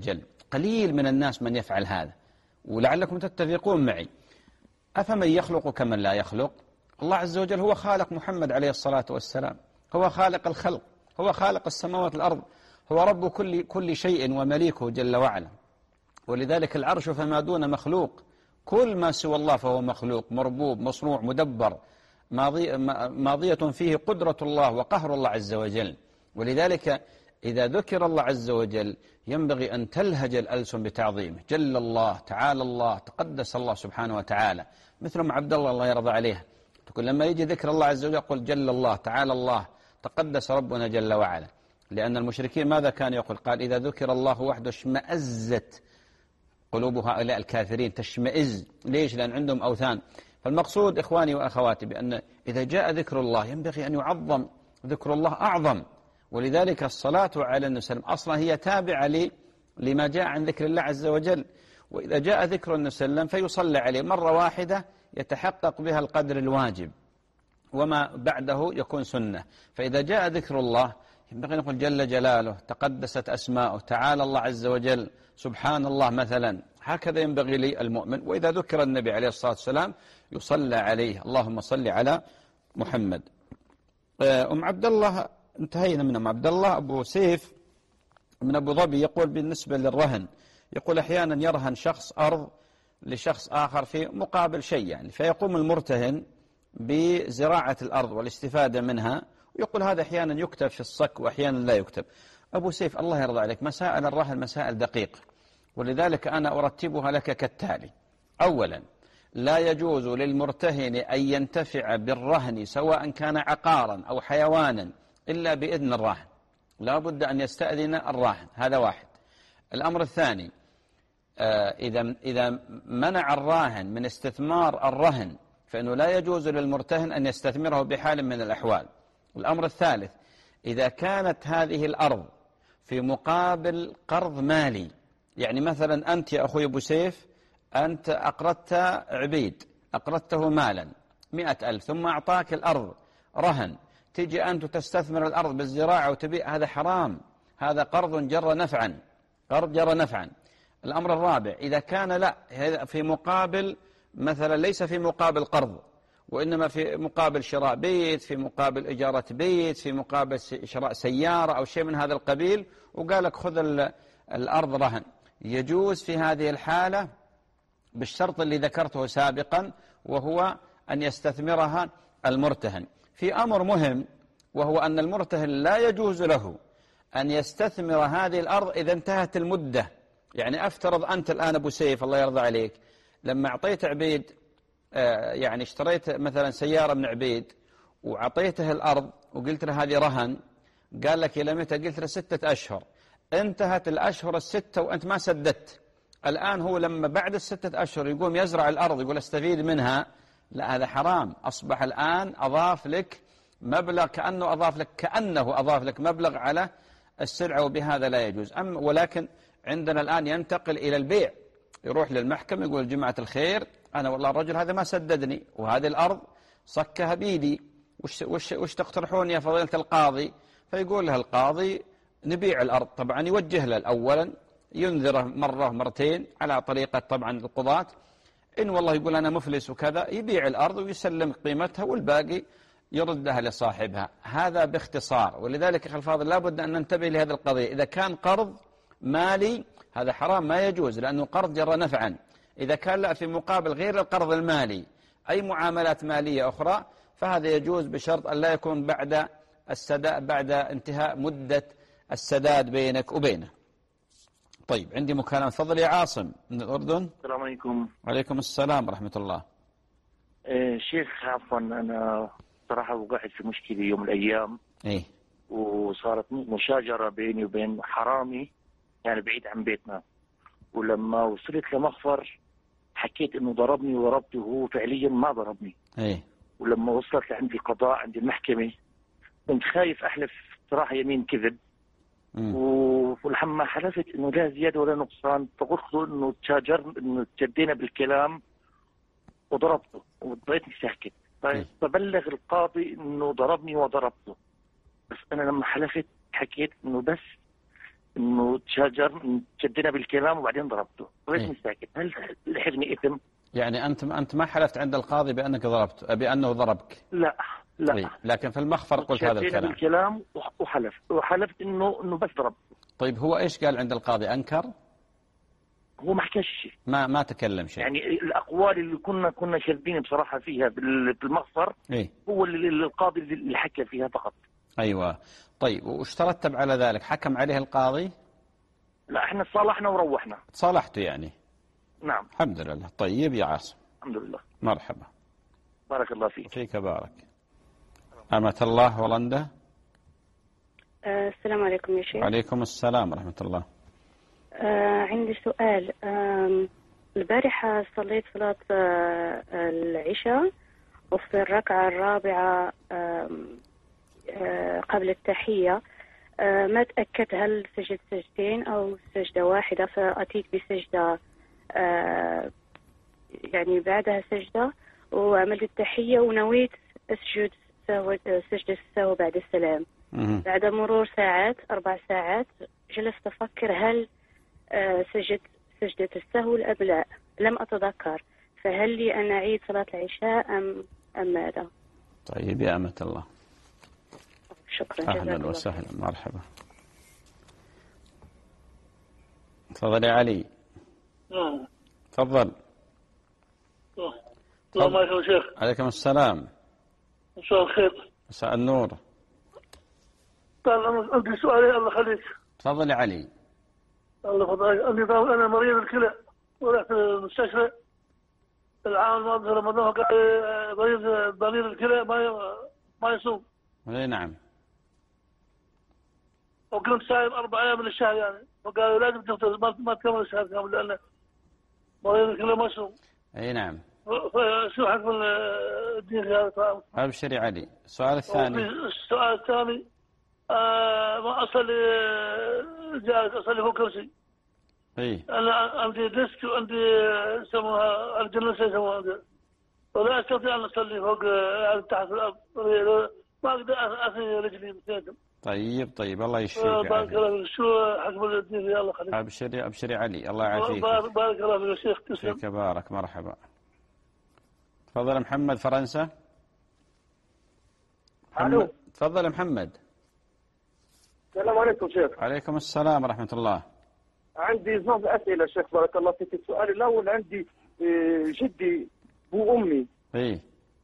قليل من الناس من يفعل هذا، ولعلكم تتفقون معي. أفمن يخلق كمن لا يخلق؟ الله عز وجل هو خالق محمد عليه الصلاة والسلام، هو خالق الخلق، هو خالق السماوات والأرض، هو رب كل كل شيء ومليكه جل وعلا. ولذلك العرش فما دون مخلوق، كل ما سوى الله فهو مخلوق، مربوب، مصنوع، مدبر، ماضي ماضية فيه قدرة الله وقهر الله عز وجل. ولذلك إذا ذكر الله عز وجل ينبغي أن تلهج الألسن بتعظيمه، جل الله، تعالى الله، تقدس الله سبحانه وتعالى. مثل ما عبد الله الله يرضى عليه تقول لما يجي ذكر الله عز وجل يقول جل الله، تعالى الله، تقدس ربنا جل وعلا. لأن المشركين ماذا كان يقول؟ قال إذا ذكر الله وحده اشمأزت قلوب هؤلاء الكافرين، تشمئز. ليش؟ لأن عندهم أوثان. فالمقصود إخواني وأخواتي بأن إذا جاء ذكر الله ينبغي أن يعظم، ذكر الله أعظم. ولذلك الصلاة على النبي صلى الله عليه وسلم أصلا هي تابعة لما جاء عن ذكر الله عز وجل. وإذا جاء ذكر النبي صلى الله عليه وسلم فيصلى عليه مرة واحدة يتحقق بها القدر الواجب، وما بعده يكون سنة. فإذا جاء ذكر الله ينبغي أن نقول جل جلاله، تقدست أسماؤه، تعالى الله عز وجل، سبحان الله مثلا. هكذا ينبغي لي المؤمن. وإذا ذكر النبي عليه الصلاة والسلام يصلى عليه، اللهم صل على محمد. أم عبد الله انتهينا من أم عبد الله. أبو سيف من أبو ظبي يقول بالنسبة للرهن، يقول أحيانا يرهن شخص أرض لشخص آخر في مقابل شيء يعني، فيقوم المرتهن بزراعة الأرض والاستفادة منها، ويقول هذا أحيانا يكتب في الصك وأحيانا لا يكتب. أبو سيف الله يرضى عليك، مسائل الرهن مسائل دقيقة، ولذلك أنا أرتبها لك كالتالي. أولا، لا يجوز للمرتهن أن ينتفع بالرهن سواء كان عقارا أو حيوانا إلا بإذن الراهن، لا بد أن يستأذن الراهن، هذا واحد. الأمر الثاني، إذا إذا منع الراهن من استثمار الرهن فإنه لا يجوز للمرتهن أن يستثمره بحال من الأحوال. الأمر الثالث، إذا كانت هذه الأرض في مقابل قرض مالي، يعني مثلا أنت يا أخوي أبو سيف أنت أقرضت عبيد، أقرضته مالا مئة ألف ثم أعطاك الأرض رهن، تجي أنت تستثمر الأرض بالزراعة وتبيع، هذا حرام، هذا قرض جر نفعا، قرض جر نفعا. الأمر الرابع، إذا كان لا في مقابل مثلا ليس في مقابل قرض وإنما في مقابل شراء بيت، في مقابل إجارة بيت، في مقابل شراء سيارة أو شيء من هذا القبيل، وقال لك خذ الأرض رهن، يجوز في هذه الحالة بالشرط اللي ذكرته سابقا، وهو أن يستثمرها المرتهن. في أمر مهم، وهو أن المرتهن لا يجوز له أن يستثمر هذه الأرض إذا انتهت المدة. يعني أفترض أنت الآن أبو سيف الله يرضى عليك لما أعطيت عبيد، يعني اشتريت مثلا سيارة من عبيد وعطيته الأرض وقلت له هذه رهن، قال لك إلى متى؟ قلت له ستة أشهر، انتهت الأشهر الستة وأنت ما سددت. الآن هو لما بعد الستة أشهر يقوم يزرع الأرض يقول استفيد منها، لا هذا حرام. أصبح الآن أضاف لك مبلغ، كأنه أضاف لك كأنه أضاف لك مبلغ على السلعة، وبهذا لا يجوز. أم ولكن عندنا الآن ينتقل إلى البيع، يروح للمحكمة يقول جماعة الخير أنا والله الرجل هذا ما سددني وهذه الأرض صكها بيدي، وش, وش, وش تقترحون يا فضيلة القاضي؟ فيقول له القاضي نبيع الأرض. طبعا يوجه له أولا، ينذره مرة مرتين على طريقة طبعا القضاة، إن والله يقول أنا مفلس وكذا يبيع الأرض ويسلم قيمتها والباقي يردها لصاحبها. هذا باختصار. ولذلك أخي الفاضل لابد أن ننتبه لهذه القضية. إذا كان قرض مالي هذا حرام ما يجوز، لأنه قرض جر نفعا. إذا كان لا في مقابل غير القرض المالي أي معاملات مالية أخرى فهذا يجوز بشرط أن لا يكون بعد السداد، بعد انتهاء مدة السداد بينك وبينه. طيب عندي مكالمة، تفضل يا عاصم من الأردن. السلام عليكم. وعليكم السلام ورحمة الله. إيه شيخ عفوا أنا صراحة وقعت في مشكلة يوم من الأيام. إيه. وصارت مشاجرة بيني وبين حرامي يعني بعيد عن بيتنا، ولما وصلت لمخفر حكيت إنه ضربني وضربته وهو فعليا ما ضربني. إيه. ولما وصلت عندي القضاء عند المحكمة كنت خايف أحلف صراحة يمين كذب، ولما حلفت إنه لا زيادة ولا نقصان فقلت له إنه تشاجر إنه تشدينا بالكلام وضربته وضربتني ساكت. طيب فبلغ القاضي إنه ضربني وضربته، بس أنا لما حلفت حكيت إنه بس انه تشاجر جدنا بالكلام وبعدين ضربته وليش إيه؟ مستعجل؟ هل لحقني اثم؟ يعني أنت أنت ما حلفت عند القاضي بأنك ضربت بأنه ضربك؟ لا لا طيب. لكن في المخفر قلت هذا شدينا الكلام بالكلام وحلفت وحلفت انه انه بس ضرب. طيب هو إيش قال عند القاضي؟ أنكر؟ هو ما حكاش شيء، ما ما تكلم شيء. يعني الاقوال اللي كنا كنا شاردين بصراحه فيها بالمخفر إيه؟ هو اللي القاضي اللي حكى فيها فقط. أيوة. طيب وش ترتب على ذلك؟ حكم عليه القاضي؟ لا احنا صالحنا وروحنا. صالحته يعني؟ نعم الحمد لله. طيب يا عاصم. الحمد لله. مرحبا. بارك الله فيك. فيك بارك. أمة الله هولندا. آه السلام عليكم يا شيخ. عليكم السلام ورحمة الله. آه عندي سؤال. آه البارحة صليت صلاة آه العشاء وفي الركعة الرابعة آه آه قبل التحية آه ما تأكدت هل سجدت سجدتين أو سجدة واحدة، فأتيت بسجدة آه يعني بعدها سجدة وعملت التحية ونويت أسجد سجدة السهو بعد السلام. بعد مرور ساعات أربع ساعات جلست أفكر هل آه سجدت سجدة السهو أم لا، لم أتذكر، فهل لي أن أعيد صلاة العشاء أم أم ماذا؟ طيب يا أمة الله. شكرا. أهلا وسهلا. مرحبا. تفضل يا علي. تفضل. السلام عليكم شيخ. عليكم السلام. مساء الخير. مساء النور. قال عندي سؤالين الله يخليك. تفضل يا علي. الله فضلك. أنا مريض الكلى ورحت المستشفى العام الماضي رمضان، قال مريض مريض الكلى ما ما يصوم. اي نعم. وكنت صايم أربع أيام من الشهر يعني، فقالوا لازم تفطر ما ما تكمل الشهر كامل لأن مريض الكلى ما يصوم. اي نعم. فشو حكم الدين في هذا الطعام؟ أبشر يا علي. السؤال الثاني. السؤال الثاني آه ما أصلي جالس أصلي فوق كرسي. اي. أنا عندي ديسك وعندي يسموها الجلسة يسموها، ولا أستطيع أن أصلي فوق تحت الأرض، ما أقدر أثني رجلي بسيطة. طيب طيب الله يشفيك. بارك الله فيك. شو حكم الدين يا الله خليك. أبشر يا أبشر يا علي. الله يعافيك. بارك الله فيك يا شيخ. تسلم. فيك بارك. مرحبا. تفضل محمد فرنسا. الو. تفضل محمد. السلام عليكم شيخ. عليكم السلام ورحمة الله. عندي بعض أسئلة شيخ بارك الله فيك. السؤال الأول عندي جدي بو أمي. إيه.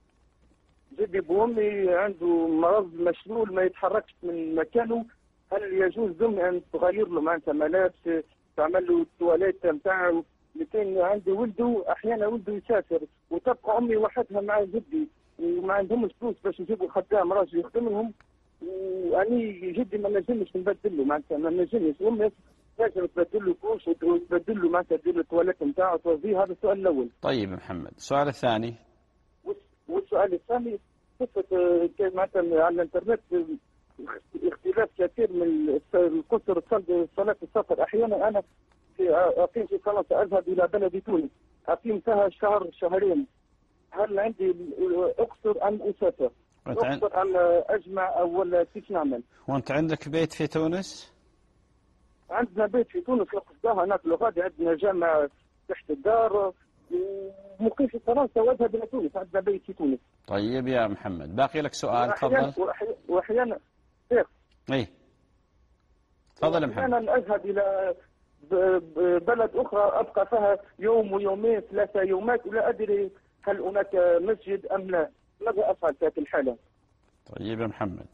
جدي بو أمي عنده مرض مشلول ما يتحركش من مكانه، هل يجوز له أن تغير له معناتها ملابس، تعمل له التواليت نتاعو؟ لكن عندي ولده أحيانا ولده يسافر وتبقى أمي وحدها مع جدي وما عندهمش فلوس باش يجيبوا خدام راجل يخدم لهم، وأني جدي ما نجمش نبدل له معناتها ما نجمش، أمي تنجم تبدل له فلوس وتبدل له معناتها تدير له التواليت نتاعو توظيه. هذا السؤال الأول. طيب محمد. السؤال الثاني. والسؤال الثاني قصة معناتها على الانترنت اختلاف كثير من القصر صلاة السفر. أحيانا أنا في أقيم في فرنسا أذهب إلى بلد تونس أقيم فيها شهر شهرين، هل عندي أقصر أم أسافر؟ أقصر أم أجمع أو ولا كيف نعمل؟ وأنت عندك بيت في تونس؟ عندنا بيت في تونس قصدها هناك الغادي، عندنا جامع تحت الدار، ومقيم في فرنسا وأذهب إلى تونس، عندنا بيت في تونس. طيب يا محمد باقي لك سؤال. تفضل. وأحيانا شيخ. إيه. تفضل يا محمد. أحيانا أذهب إلى بلد أخرى أبقى فيها يوم ويومين ثلاثة يومات ولا أدري هل هناك مسجد أم لا، ماذا أفعل في هذه الحالة؟ طيب يا محمد.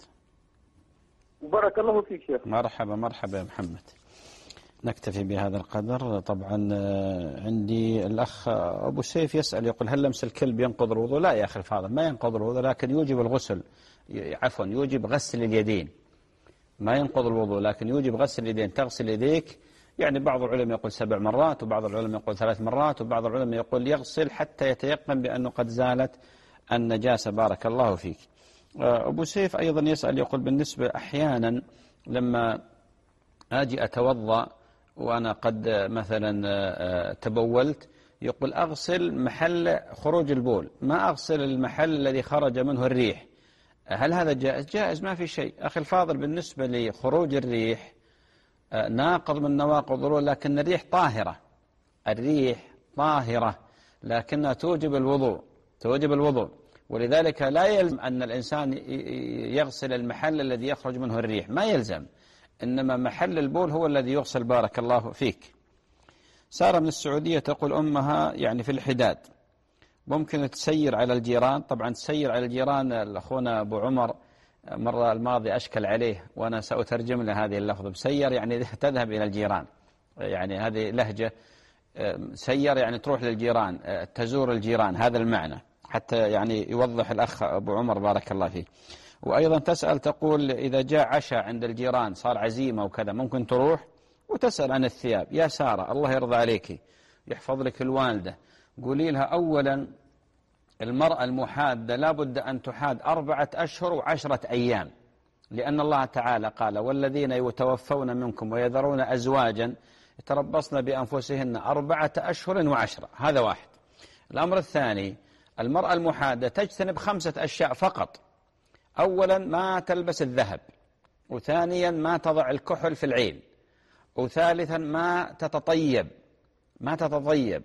وبارك الله فيك شيخ. مرحبا مرحبا يا محمد. نكتفي بهذا القدر. طبعا عندي الأخ أبو سيف يسأل يقول هل لمس الكلب ينقض الوضوء؟ لا يا أخي الفاضل ما ينقض الوضوء، لكن يوجب الغسل، عفوا يوجب غسل اليدين. ما ينقض الوضوء لكن يوجب غسل اليدين. تغسل يديك يعني بعض العلماء يقول سبع مرات وبعض العلماء يقول ثلاث مرات وبعض العلماء يقول يغسل حتى يتيقن بأنه قد زالت النجاسة. بارك الله فيك. أبو سيف أيضا يسأل يقول بالنسبة أحيانا لما أجي أتوضأ وأنا قد مثلا تبولت يقول أغسل محل خروج البول، ما أغسل المحل الذي خرج منه الريح. هل هذا جائز؟ جائز ما في شيء. أخي الفاضل بالنسبة لخروج الريح ناقض من نواقض الوضوء، لكن الريح طاهرة، الريح طاهرة لكنها توجب الوضوء، توجب الوضوء. ولذلك لا يلزم أن الإنسان يغسل المحل الذي يخرج منه الريح، ما يلزم، إنما محل البول هو الذي يغسل. بارك الله فيك. سارة من السعودية تقول أمها يعني في الحداد ممكن تسير على الجيران. طبعا تسير على الجيران، الأخونا أبو عمر مرة الماضي أشكل عليه وأنا سأترجم له هذه اللفظة. بسير يعني تذهب إلى الجيران، يعني هذه لهجة. سير يعني تروح للجيران، تزور الجيران، هذا المعنى، حتى يعني يوضح الأخ أبو عمر بارك الله فيه. وأيضا تسأل تقول إذا جاء عشاء عند الجيران صار عزيمة وكذا ممكن تروح وتسأل عن الثياب. يا سارة الله يرضى عليك يحفظ لك الوالدة، قولي لها أولا المرأة المحادة لا بد أن تحاد أربعة أشهر وعشرة أيام، لأن الله تعالى قال والذين يتوفون منكم ويذرون أزواجا يتربصن بأنفسهن أربعة أشهر وعشرة. هذا واحد. الأمر الثاني المرأة المحادة تجتنب خمسة أشياء فقط. أولا ما تلبس الذهب، وثانيا ما تضع الكحل في العين، وثالثا ما تتطيب ما تتطيب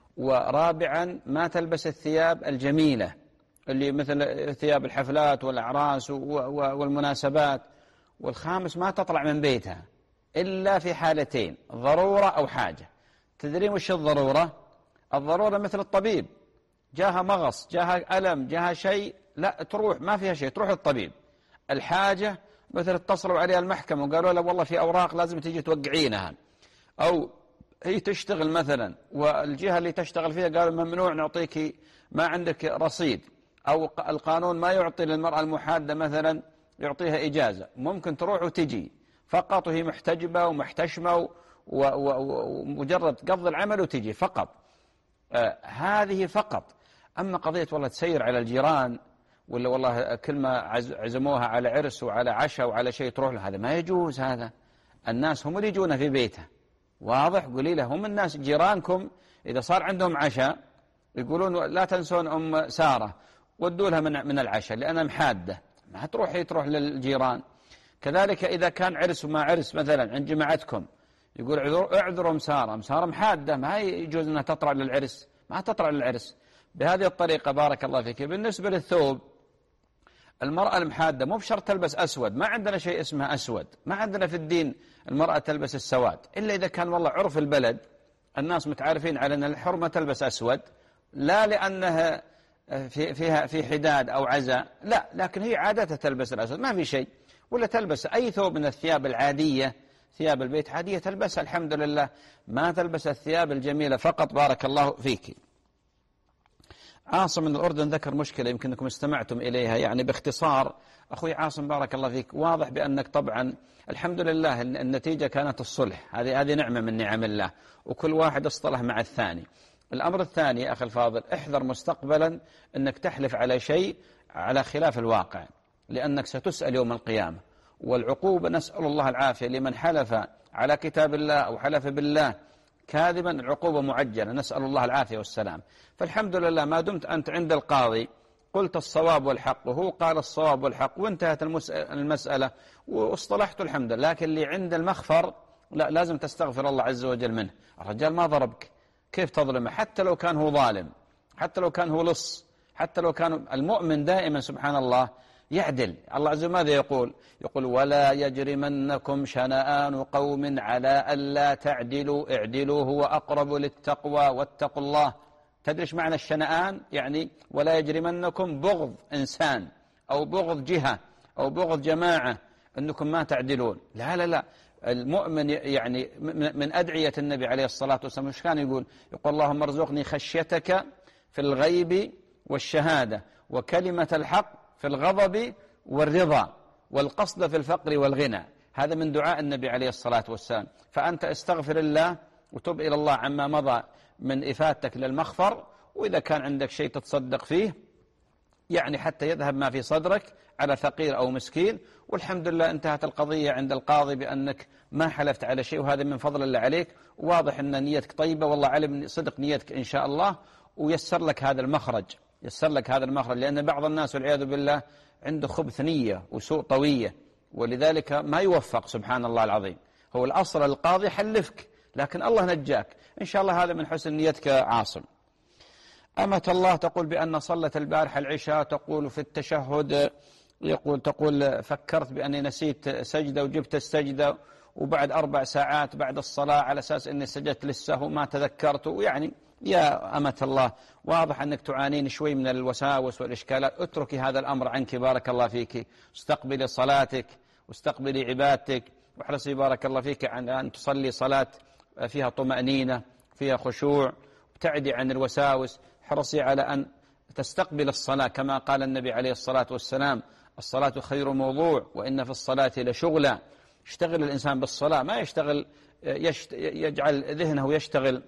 ورابعا ما تلبس الثياب الجميلة اللي مثل ثياب الحفلات والأعراس والمناسبات، والخامس ما تطلع من بيتها إلا في حالتين، ضرورة أو حاجة. تدرين وش الضرورة؟ الضرورة مثل الطبيب، جاها مغص، جاها ألم، جاها شيء، لا تروح ما فيها شيء، تروح للطبيب. الحاجة مثل اتصلوا عليها المحكمة وقالوا له والله في أوراق لازم تيجي توقعينها، أو هي تشتغل مثلا والجهة اللي تشتغل فيها قالوا ممنوع نعطيك ما عندك رصيد، أو القانون ما يعطي للمرأة المحادة مثلا يعطيها إجازة، ممكن تروح وتجي فقط وهي محتجبة ومحتشمة ومجرد تقضي العمل وتجي فقط. آه هذه فقط. أما قضية والله تسير على الجيران ولا والله كلمة عزموها على عرس وعلى عشاء وعلى شيء تروح له، هذا ما يجوز. هذا الناس هم اللي يجون في بيته، واضح؟ قولي له هم الناس جيرانكم إذا صار عندهم عشاء يقولون لا تنسون أم سارة ودوا لها من من العشاء لأنها محادة، ما تروحي تروح للجيران. كذلك إذا كان عرس وما عرس مثلا عند جماعتكم يقول اعذروا أم سارة، أم سارة محادة ما يجوز أنها تطلع للعرس، ما تطلع للعرس بهذه الطريقة. بارك الله فيك. بالنسبة للثوب، المرأة المحادة مو بشرط تلبس أسود، ما عندنا شيء اسمه أسود، ما عندنا في الدين المرأة تلبس السواد، إلا إذا كان والله عرف البلد الناس متعارفين على أن الحرمة تلبس أسود، لا لأنها في فيها في حداد أو عزاء، لا، لكن هي عادتها تلبس الأسود ما في شيء. ولا تلبس أي ثوب من الثياب العادية، ثياب البيت عادية تلبسها الحمد لله، ما تلبس الثياب الجميلة فقط. بارك الله فيك. عاصم من الأردن ذكر مشكلة يمكن أنكم استمعتم إليها، يعني باختصار أخوي عاصم بارك الله فيك، واضح بأنك طبعا الحمد لله النتيجة كانت الصلح، هذه هذه نعمة من نعم الله، وكل واحد اصطلح مع الثاني. الأمر الثاني يا أخي الفاضل، احذر مستقبلا أنك تحلف على شيء على خلاف الواقع، لأنك ستسأل يوم القيامة، والعقوبة نسأل الله العافية لمن حلف على كتاب الله أو حلف بالله كاذبا، العقوبة معجلة، نسأل الله العافية والسلام. فالحمد لله ما دمت أنت عند القاضي قلت الصواب والحق وهو قال الصواب والحق وانتهت المسألة واصطلحت الحمد لله. لكن اللي عند المخفر لا، لازم تستغفر الله عز وجل منه. الرجال ما ضربك، كيف تظلمه؟ حتى لو كان هو ظالم، حتى لو كان هو لص، حتى لو كان المؤمن دائما سبحان الله يعدل. الله عز وجل ماذا يقول؟ يقول ولا يجرمنكم شنآن قوم على ألا تعدلوا اعدلوا هو أقرب للتقوى واتقوا الله. تدري ايش معنى الشنآن؟ يعني ولا يجرمنكم بغض إنسان أو بغض جهة أو بغض جماعة أنكم ما تعدلون. لا لا لا، المؤمن يعني من أدعية النبي عليه الصلاة والسلام مش كان يقول؟ يقول اللهم ارزقني خشيتك في الغيب والشهادة وكلمة الحق في الغضب والرضا والقصد في الفقر والغنى. هذا من دعاء النبي عليه الصلاة والسلام. فأنت استغفر الله وتب إلى الله عما مضى من إفادتك للمغفر، وإذا كان عندك شيء تتصدق فيه يعني حتى يذهب ما في صدرك على فقير أو مسكين، والحمد لله انتهت القضية عند القاضي بأنك ما حلفت على شيء، وهذا من فضل الله عليك. واضح أن نيتك طيبة، والله علم صدق نيتك إن شاء الله، ويسر لك هذا المخرج، يسر لك هذا المخرج. لأن بعض الناس والعياذ بالله عنده خبث نية وسوء طوية، ولذلك ما يوفق سبحان الله العظيم. هو الأصل القاضي حلفك، لكن الله نجاك إن شاء الله. هذا من حسن نيتك عاصم. أمة الله تقول بأن صلت البارحة العشاء، تقول في التشهد يقول تقول فكرت بأني نسيت سجدة وجبت السجدة، وبعد أربع ساعات بعد الصلاة على أساس أني سجدت للسهو ما تذكرت. يعني يا أمة الله واضح أنك تعانين شوي من الوساوس والإشكالات. اتركي هذا الأمر عنك بارك الله فيك، استقبلي صلاتك واستقبلي عبادتك، واحرصي بارك الله فيك عن أن تصلي صلاة فيها طمأنينة فيها خشوع، ابتعدي عن الوساوس. حرصي على أن تستقبل الصلاة كما قال النبي عليه الصلاة والسلام: الصلاة خير موضوع وإن في الصلاة لشغلا. يشتغل الإنسان بالصلاة، ما يشتغل يشت يجعل ذهنه يشتغل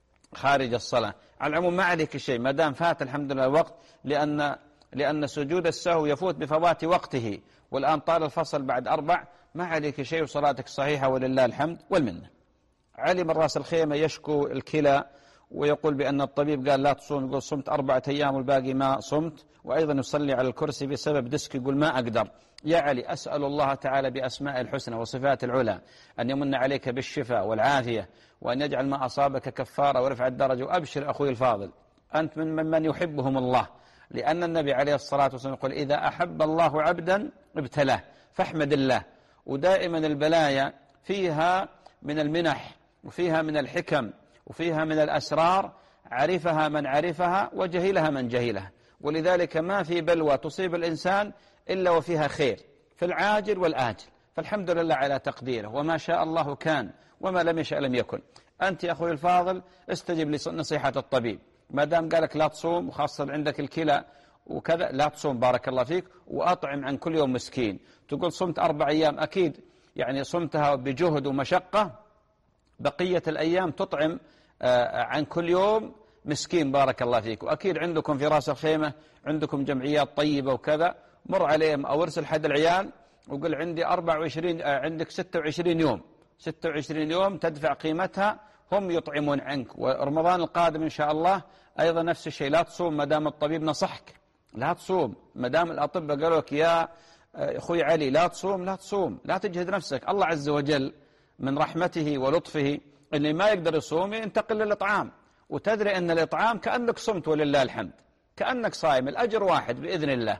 خارج الصلاة. على العموم ما عليك شيء ما دام فات الحمد لله الوقت، لأن لأن سجود السهو يفوت بفوات وقته، والآن طال الفصل بعد أربع، ما عليك شيء وصلاتك صحيحة ولله الحمد والمنة. علي من راس الخيمة يشكو الكلى ويقول بأن الطبيب قال لا تصوم، يقول صمت أربعة أيام والباقي ما صمت، وأيضا يصلي على الكرسي بسبب ديسك يقول ما أقدر. يا علي أسأل الله تعالى بأسماء الحسنى وصفات العلى أن يمن عليك بالشفاء والعافية، وأن يجعل ما أصابك كفارة ورفع الدرجة. وأبشر أخوي الفاضل، أنت من من يحبهم الله، لأن النبي عليه الصلاة والسلام يقول إذا أحب الله عبدا ابتلاه فاحمد الله. ودائما البلايا فيها من المنح وفيها من الحكم وفيها من الأسرار، عرفها من عرفها وجهلها من جهلها. ولذلك ما في بلوى تصيب الإنسان إلا وفيها خير في العاجل والآجل، فالحمد لله على تقديره، وما شاء الله كان وما لم يشاء لم يكن. أنت يا أخوي الفاضل استجب لنصيحة الطبيب، ما دام قالك لا تصوم وخاصة عندك الكلى وكذا لا تصوم بارك الله فيك، وأطعم عن كل يوم مسكين. تقول صمت أربع أيام، أكيد يعني صمتها بجهد ومشقة، بقية الأيام تطعم عن كل يوم مسكين بارك الله فيك. وأكيد عندكم في راس الخيمة عندكم جمعيات طيبة وكذا، مر عليهم أو ارسل حد العيال وقل عندي أربعة وعشرين عندك ستة وعشرين يوم ستة وعشرين يوم تدفع قيمتها، هم يطعمون عنك. ورمضان القادم إن شاء الله أيضا نفس الشيء، لا تصوم ما دام الطبيب نصحك، لا تصوم ما دام الأطباء قالوا لك يا أخوي علي لا تصوم، لا تصوم، لا تجهد نفسك. الله عز وجل من رحمته ولطفه اللي ما يقدر يصوم ينتقل للإطعام، وتدري أن الإطعام كأنك صمت ولله الحمد، كأنك صائم، الأجر واحد بإذن الله،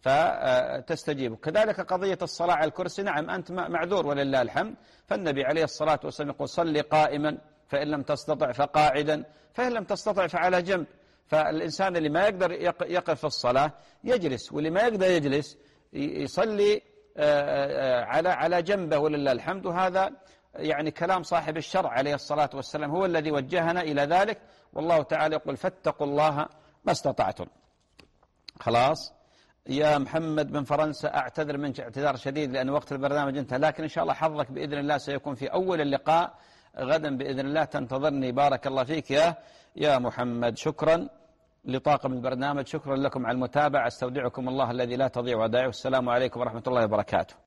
فتستجيب. كذلك قضية الصلاة على الكرسي، نعم أنت معذور ولله الحمد، فالنبي عليه الصلاة والسلام يقول صلي قائما فإن لم تستطع فقاعدا فإن لم تستطع فعلى جنب. فالإنسان اللي ما يقدر يقف في الصلاة يجلس، واللي ما يقدر يجلس يصلي على على جنبه ولله الحمد. وهذا يعني كلام صاحب الشرع عليه الصلاة والسلام، هو الذي وجهنا إلى ذلك، والله تعالى يقول فاتقوا الله ما استطعتم. خلاص يا محمد من فرنسا، أعتذر منك اعتذار شديد لأن وقت البرنامج انتهى، لكن إن شاء الله حظك بإذن الله سيكون في أول اللقاء غدا بإذن الله، تنتظرني بارك الله فيك يا يا محمد. شكرا لطاقم البرنامج، شكرا لكم على المتابعة، استودعكم الله الذي لا تضيع ودائعه، والسلام عليكم ورحمة الله وبركاته.